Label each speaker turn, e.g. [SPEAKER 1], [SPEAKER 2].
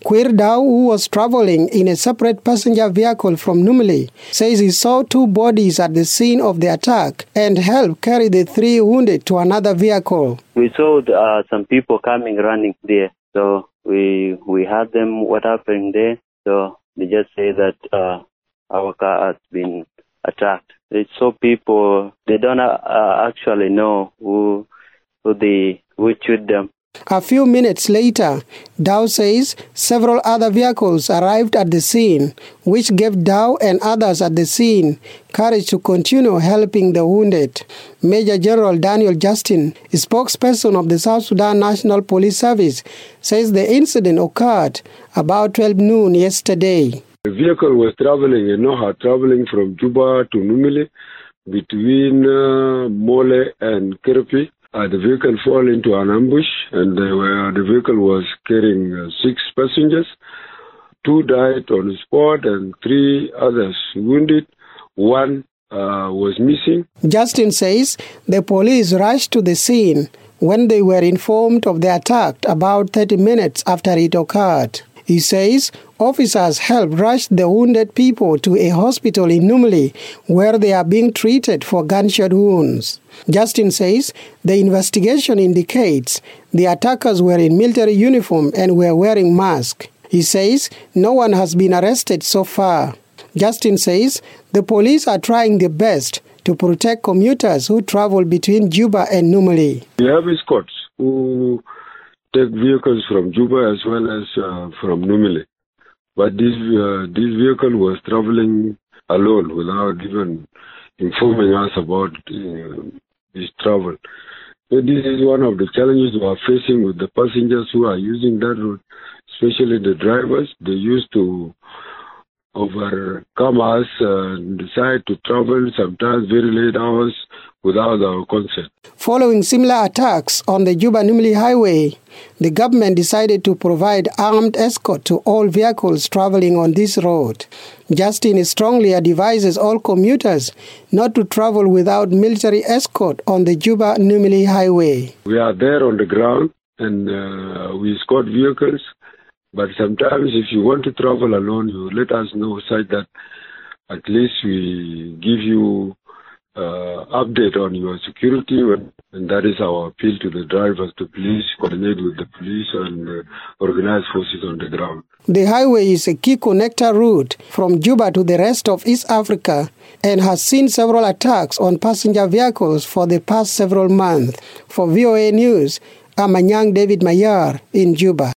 [SPEAKER 1] Queer Dao, who was traveling in a separate passenger vehicle from Numili, says he saw 2 bodies at the scene of the attack and helped carry the 3 wounded to another vehicle.
[SPEAKER 2] We saw some people coming running there, so we heard them what happened there. So they just say that our car has been attacked. They saw people. They don't actually know who shoot them.
[SPEAKER 1] A few minutes later, Dao says several other vehicles arrived at the scene, which gave Dao and others at the scene courage to continue helping the wounded. Major General Daniel Justin, spokesperson of the South Sudan National Police Service, says the incident occurred about 12 noon yesterday.
[SPEAKER 3] The vehicle was traveling from Juba to Numili between Mole and Kirpi. The vehicle fell into an ambush, and the vehicle was carrying 6 passengers. 2 died on the spot, and 3 others wounded. 1 was missing.
[SPEAKER 1] Justin says the police rushed to the scene when they were informed of the attack about 30 minutes after it occurred. He says officers helped rush the wounded people to a hospital in Numili, where they are being treated for gunshot wounds. Justin says the investigation indicates the attackers were in military uniform and were wearing masks. He says no one has been arrested so far. Justin says the police are trying their best to protect commuters who travel between Juba and Numili.
[SPEAKER 3] We have escorts who take vehicles from Juba as well as from Numili. But this vehicle was traveling alone without even informing us about his travel. So this is one of the challenges we are facing with the passengers who are using that route, especially the drivers. They used to overcome us and decide to travel sometimes very late hours without our consent.
[SPEAKER 1] Following similar attacks on the Juba-Numili highway, the government decided to provide armed escort to all vehicles traveling on this road. Justin strongly advises all commuters not to travel without military escort on the Juba-Numili highway.
[SPEAKER 3] We are there on the ground and we escort vehicles. But sometimes if you want to travel alone, you let us know so that at least we give you update on your security, and that is our appeal to the drivers to please coordinate with the police and organized forces on the ground.
[SPEAKER 1] The highway is a key connector route from Juba to the rest of East Africa and has seen several attacks on passenger vehicles for the past several months. For VOA News, I'm Anyang David Mayar in Juba.